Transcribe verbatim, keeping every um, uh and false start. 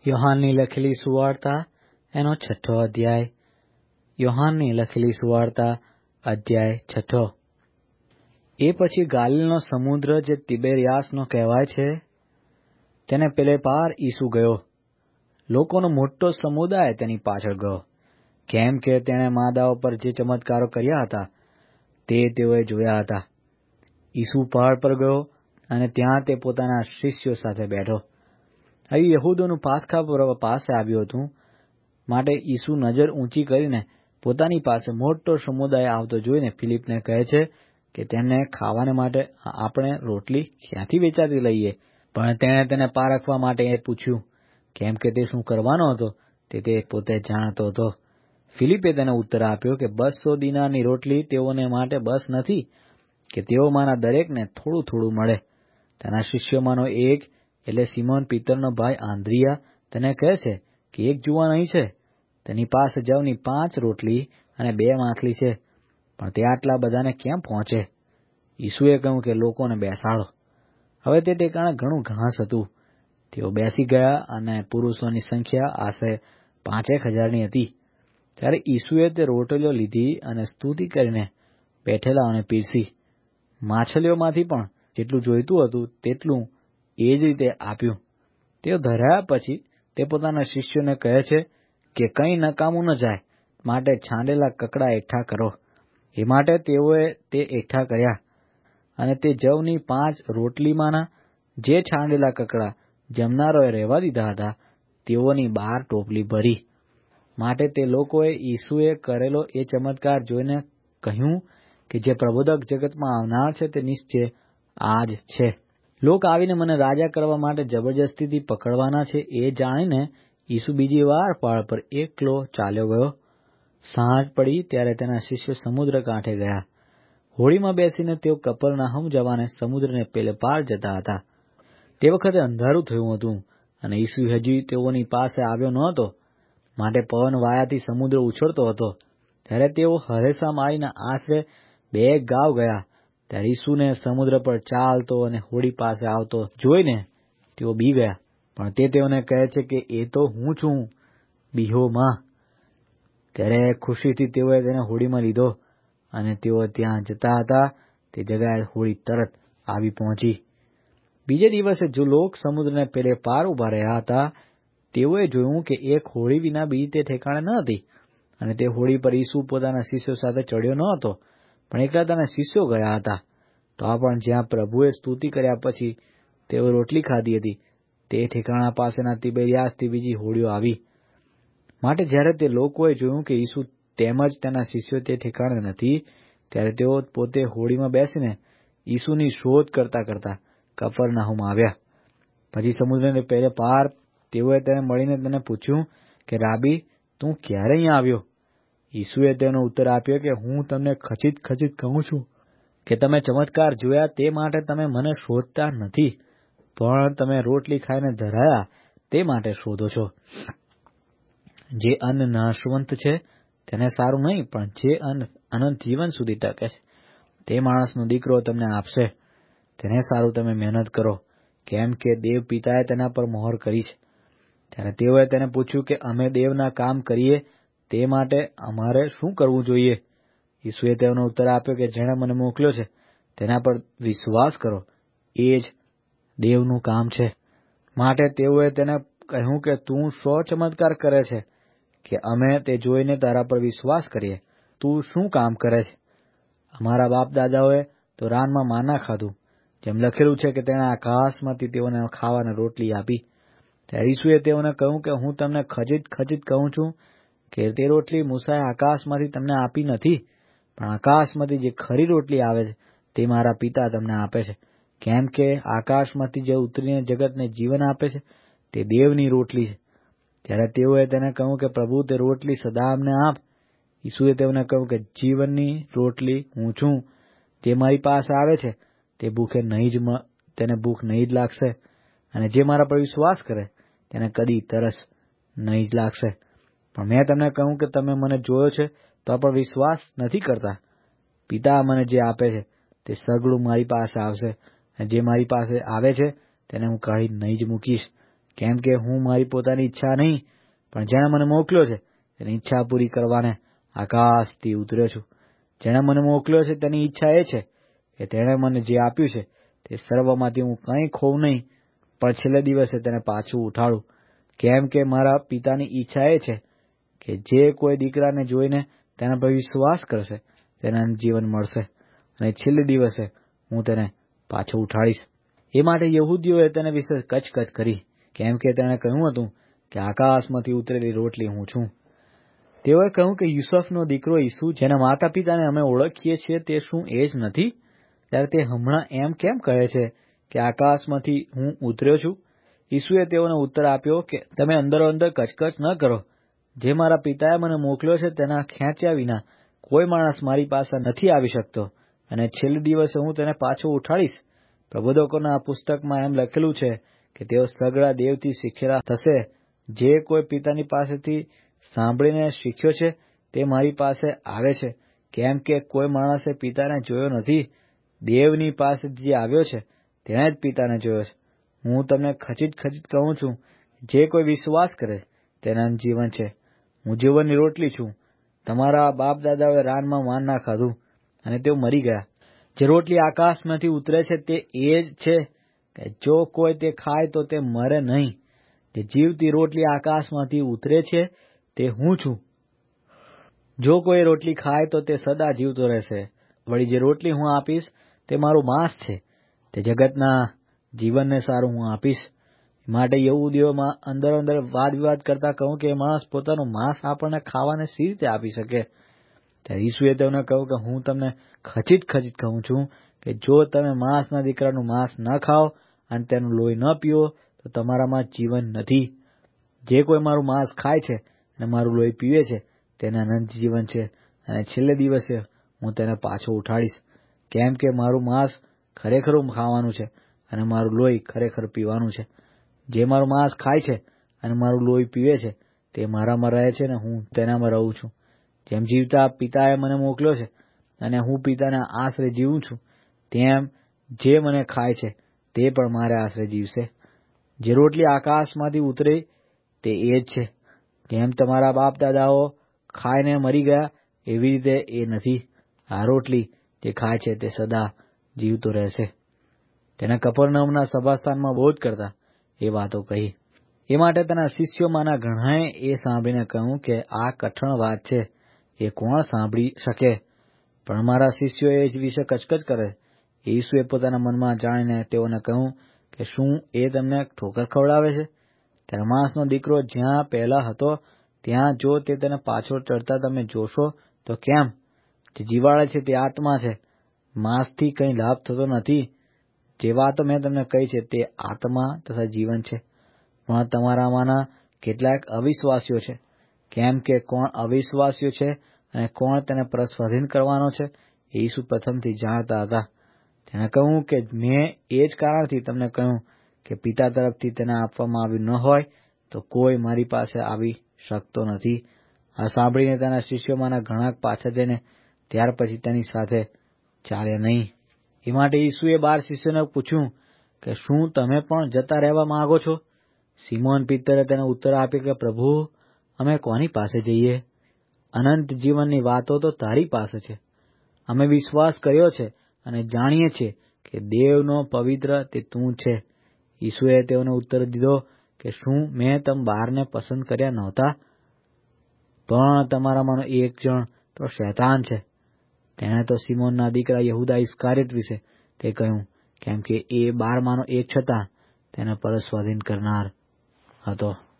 યોહાનની લખેલી સુવાર્તા એનો છઠ્ઠો અધ્યાય. યોહાનની લખેલી સુવાર્તા અધ્યાય છઠ્ઠો. એ પછી ગાલિલનો સમુદ્ર જે તિબેરિયાસનો કહેવાય છે તેને પેલે પાર ઈસુ ગયો. લોકોનો મોટો સમુદાય તેની પાછળ ગયો, કેમ કે તેણે માદાઓ પર જે ચમત્કારો કર્યા હતા તે તેઓએ જોયા હતા. ઈસુ પહાડ પર ગયો અને ત્યાં તે પોતાના શિષ્યો સાથે બેઠો. અહીં યહૂદોનું પાસખા પર્વ પાસે આવ્યું હતું, માટે ઈસુ નજર ઊંચી કરીને પોતાની પાસે મોટો સમુદાય આવતો જોઈને ફિલિપને કહે છે કે તેમને ખાવાને માટે આપણે રોટલી ક્યાંથી વેચાતી લઈએ. પણ તેણે તેને પારખવા માટે એ પૂછ્યું, કેમ કે તે શું કરવાનો હતો તે તે પોતે જાણતો હતો. ફિલિપે તેને ઉત્તર આપ્યો કે બસો દિનારની રોટલી તેઓને માટે બસ નથી કે તેઓમાંના દરેકને થોડું થોડું મળે. તેના શિષ્યોમાંનો એક એટલે સિમોન પિત્તરનો ભાઈ આંદ્રિયા તેને કહે છે કે એક જુવાન અહીં છે, તેની પાસે જવની પાંચ રોટલી અને બે માછલી છે, પણ તે આટલા બધાને કેમ પહોંચે? ઈસુએ કહ્યું કે લોકોને બેસાડો. હવે તે ઠેકાણે ઘણું ઘાસ હતું. તેઓ બેસી ગયા અને પુરુષોની સંખ્યા આશરે પાંચેક હજારની હતી. ત્યારે ઈસુએ તે રોટલીઓ લીધી અને સ્તુતિ કરીને બેઠેલાઓને પીરસી. માછલીઓમાંથી પણ જેટલું જોઈતું હતું તેટલું એ જ રીતે આપ્યું. તેઓ ધરાયા પછી તે પોતાના શિષ્યોને કહે છે કે કંઈ નકામું ન જાય માટે છાંડેલા કકડા એકઠા કરો. એ માટે તેઓએ તે એકઠા કર્યા અને તે જવની પાંચ રોટલીમાંના જે છાંડેલા કકડા જમનારોએ રહેવા દીધા હતા તેઓની બાર ટોપલી ભરી. માટે તે લોકોએ ઈસુએ કરેલો એ ચમત્કાર જોઈને કહ્યું કે જે પ્રબોધક જગતમાં આવનાર છે તે નિશ્ચય આ જ છે. લોક આવીને મને રાજા કરવા માટે જબરજસ્તીથી પકડવાના છે એ જાણીને ઈસુ બીજી વાર પહાડ પર એકલો ચાલ્યો ગયો. સાંજ પડી ત્યારે તેના શિષ્યો સમુદ્ર કાંઠે ગયા. હોડીમાં બેસીને તેઓ કપરનાહુમ જવાને સમુદ્રને પેલે પાર જતા હતા. તે વખતે અંધારું થયું હતું અને ઈસુ હજી તેઓની પાસે આવ્યો ન હતો, માટે પવન વાયાથી સમુદ્ર ઉછળતો હતો. ત્યારે તેઓ હરેસામાં આવીને આશરે બે ગાંવ ગયા. ત્યારે ઈસુને સમુદ્ર પર ચાલતો અને હોડી પાસે આવતો જોઈને તેઓ બી ગયા. પણ તે તેઓને કહે છે કે એ તો હું છું, બીહો માં. ત્યારે ખુશીથી તેઓએ તેને હોડીમાં લીધો અને તેઓ ત્યાં જતા હતા તે જગાએ હોડી તરત આવી પહોંચી. બીજે દિવસે જો લોક સમુદ્રને પેલે પાર ઉભા રહ્યા હતા તેઓએ જોયું કે એક હોડી વિના બી તે ઠેકાણે ન હતી. અને તે હોડી પર ઈસુ પોતાના શિષ્યો સાથે ચડ્યો ન હતો, પણ એકલા તેના શિષ્યો ગયા હતા. તો આ પણ જ્યાં પ્રભુએ સ્તુતિ કર્યા પછી તેઓ રોટલી ખાધી હતી તે ઠેકાણા પાસેના તિબેરિયાસથી બીજી હોડીઓ આવી. માટે જ્યારે તે લોકોએ જોયું કે ઈસુ તેમજ તેના શિષ્યો તે ઠેકાણે નથી, ત્યારે તેઓ પોતે હોડીમાં બેસીને ઈસુની શોધ કરતા કરતા કફરનાહુમ આવ્યા. પછી સમુદ્રને પેલે પાર તેઓએ તેને મળીને તેને પૂછ્યું કે રાબી, તું ક્યારે અહીંયા આવ્યો? ઈસુએ તેનો ઉત્તર આપ્યો કે હું તમને ખચિત ખચિત કહું છું કે તમે ચમત્કાર જોયા તે માટે તમે મને શોધતા નથી, પણ તમે રોટલી ખાઈને ધરાયા તે માટે શોધો છો. જે અન્ન નાશવંત છે તેને સારું નહીં, પણ જે અન્ન અનંત જીવન સુધી ટકે છે તે માણસનો દીકરો તમને આપશે. તેને સારું તમે મહેનત કરો, કેમ કે દેવ પિતાએ તેના પર મહોર કરી છે. ત્યારે તેઓએ તેને પૂછ્યું કે અમે દેવના કામ કરીએ તે માટે અમારે શું કરવું જોઈએ? ઈસુએ તેઓનો ઉત્તર આપ્યો કે જેણે મને મોકલ્યો છે તેના પર વિશ્વાસ કરો, એ જ દેવનું કામ છે. માટે તેઓએ તેને કહ્યું કે તું શો ચમત્કાર કરે છે કે અમે તે જોઈને તારા પર વિશ્વાસ કરીએ? તું શું કામ કરે છે? અમારા બાપ દાદાઓએ તો રાનમાં માના ખાધું, જેમ લખેલું છે કે તેણે આકાશમાંથી તેઓને ખાવાને રોટલી આપી. ત્યારે ઈસુએ તેઓને કહ્યું કે હું તમને ખચિત ખચિત કહું છું કે તે રોટલી મૂસાએ આકાશમાંથી તમને આપી નથી, પણ આકાશમાંથી જે ખરી રોટલી આવે છે તે મારા પિતા તમને આપે છે. કેમ કે આકાશમાંથી જે ઉતરીને જગતને જીવન આપે છે તે દેવની રોટલી છે. ત્યારે તેઓએ તેને કહ્યું કે પ્રભુ, તે રોટલી સદા અમને આપ. ઈસુએ તેઓને કહ્યું કે જીવનની રોટલી હું છું. તે મારી પાસે આવે છે તે ભૂખે નહીં જ તેને ભૂખ નહીં જ લાગશે, અને જે મારા પર વિશ્વાસ કરે તેને કદી તરસ નહીં જ લાગશે. પણ મેં તમને કહ્યું કે તમે મને જોયો છે તો પણ વિશ્વાસ નથી કરતા. પિતા મને જે આપે છે તે સઘળું મારી પાસે આવશે, અને જે મારી પાસે આવે છે તેને હું કાઢી નહીં જ મૂકીશ. કેમ કે હું મારી પોતાની ઈચ્છા નહીં, પણ જેણે મને મોકલ્યો છે તેની ઈચ્છા પૂરી કરવાને આકાશથી ઉતર્યો છું. જેણે મને મોકલ્યો છે તેની ઈચ્છા એ છે કે તેણે મને જે આપ્યું છે તે સર્વમાંથી હું કંઈ ખોઉં નહીં, પણ છેલ્લે દિવસે તેને પાછું ઉઠાડું. કેમ કે મારા પિતાની ઈચ્છા એ છે કે જે કોઈ દીકરાને જોઈને તેના પર વિશ્વાસ કરશે તેને જીવન મળશે, અને છેલ્લે દિવસે હું તેને પાછો ઉઠાડીશ. એ માટે યહૂદીઓએ તેને વિશે કચકચ કરી, કેમ કે તેણે કહ્યું હતું કે આકાશમાંથી ઉતરેલી રોટલી હું છું. તેઓએ કહ્યું કે યુસુફનો દીકરો ઈસુ, જેના માતા પિતાને અમે ઓળખીએ છીએ, તે શું એ જ નથી? ત્યારે તે હમણાં એમ કેમ કહે છે કે આકાશમાંથી હું ઉતર્યો છું? ઈસુએ તેઓને ઉત્તર આપ્યો કે તમે અંદરો અંદર કચકચ ન કરો. જે મારા પિતાએ મને મોકલ્યો છે તેના ખેંચ્યા વિના કોઈ માણસ મારી પાસે નથી આવી શકતો, અને છેલ્લે દિવસે હું તેને પાછો ઉઠાડીશ. પ્રબોધકોના આ પુસ્તકમાં એમ લખેલું છે કે તેઓ સગળા દેવથી શીખેલા થશે. જે કોઈ પિતાની પાસેથી સાંભળીને શીખ્યો છે તે મારી પાસે આવે છે, કેમ કે કોઈ માણસે પિતાને જોયો નથી. દેવની પાસેથી જે આવ્યો છે તેણે જ પિતાને જોયો છે. હું તમને ખચીત ખચીત કહું છું, જે કોઈ વિશ્વાસ કરે તેના જીવન છે. હું જીવનની રોટલી છું. તમારા બાપ દાદાઓએ રાનમાં માન ના ખાધું અને તેઓ મરી ગયા. જે રોટલી આકાશમાંથી ઉતરે છે તે એ જ છે કે જો કોઈ તે ખાય તો તે મરે નહીં. જે જીવતી રોટલી આકાશમાંથી ઉતરે છે તે હું છું. જો કોઈ રોટલી ખાય તો તે સદા જીવતો રહેશે. વળી જે રોટલી હું આપીશ તે મારું માંસ છે, તે જગતના જીવનને સારું હું આપીશ. માટે યહૂદીઓમાં અંદર અંદર વાદ વિવાદ કરતા કહું કે માણસ પોતાનું માંસ આપણને ખાવાને સી રીતે આપી શકે? ત્યારે ઈસુએ તેમને કહ્યું કે હું તમને ખચીત ખચીત કહું છું કે જો તમે માણસના દીકરાનું માંસ ન ખાઓ અને તેનું લોહી ન પીઓ તો તમારામાં જીવન નથી. જે કોઈ મારું માંસ ખાય છે અને મારું લોહી પીવે છે તેને અનંત જીવન છે, અને છેલ્લે દિવસે હું તેને પાછો ઉઠાડીશ. કેમ કે મારું માંસ ખરેખર ખાવાનું છે અને મારું લોહી ખરેખર પીવાનું છે. જે મારું માંસ ખાય છે અને મારું લોહી પીવે છે તે મારામાં રહે છે ને હું તેનામાં રહું છું. જેમ જીવતા પિતાએ મને મોકલ્યો છે અને હું પિતાના આશરે જીવું છું, તેમ જે મને ખાય છે તે પણ મારે આશરે જીવશે. જે રોટલી આકાશમાંથી ઉતરે તે એ જ છે. જેમ તમારા બાપ દાદાઓ ખાઈને મરી ગયા એવી રીતે એ નથી. આ રોટલી જે ખાય છે તે સદા જીવતો રહેશે. તેને કપરનહૂમના સભાસ્થાનમાં બોધ કરતા એ વાતો કહી. એ માટે તેના શિષ્યોમાંના ઘણાએ એ સાંભળીને કહ્યું કે આ કઠણ વાત છે, એ કોણ સાંભળી શકે? પણ મારા શિષ્યો એ જ વિશે કચકચ કરે. ઈસુએ પોતાના મનમાં જાણીને તેઓને કહ્યું કે શું એ તમને ઠોકર ખવડાવે છે? ત્યારે માણસનો દીકરો જ્યાં પહેલા હતો ત્યાં જો તે તેને પાછો ચડતા તમે જોશો તો કેમ? જે જીવાડે છે તે આત્મા છે, માંસથી કંઈ લાભ થતો નથી. જે વાતો મેં તમને કહી છે તે આત્મા તથા જીવન છે. પણ તમારામાંના કેટલાક અવિશ્વાસીઓ છે. કેમ કે કોણ અવિશ્વાસીઓ છે અને કોણ તેને પરસ્વાધીન કરવાનો છે એ ઈસુ પ્રથમથી જાણતા હતા. તેણે કહ્યું કે મેં એ જ કારણથી તમને કહ્યું કે પિતા તરફથી તેને આપવામાં આવ્યું ન હોય તો કોઈ મારી પાસે આવી શકતો નથી. આ સાંભળીને તેના શિષ્યોમાંના ઘણા પાછા જઈને ત્યાર પછી તેની સાથે ચાલ્યા નહીં. એ માટે ઈસુએ બાર શિષ્યોને પૂછ્યું કે શું તમે પણ જતા રહેવા માંગો છો? સિમોન પિત્તરે તેને ઉત્તર આપ્યો કે પ્રભુ, અમે કોની પાસે જઈએ? અનંત જીવનની વાતો તો તારી પાસે છે. અમે વિશ્વાસ કર્યો છે અને જાણીએ છીએ કે દેવનો પવિત્ર તે તું છે. ઈસુએ તેઓને ઉત્તર દીધો કે શું મેં તમ બારને પસંદ કર્યા નહોતા? પણ તમારામાંનો એક જણ તો શૈતાન છે. તેણે તો સિમોનના દીકરા યહૂદા ઇસ્કારિયોત વિશે તે કહ્યું, કેમ કે એ બારમાંનો એક છતાં તેને પરસ્વાધીન કરનાર હતો.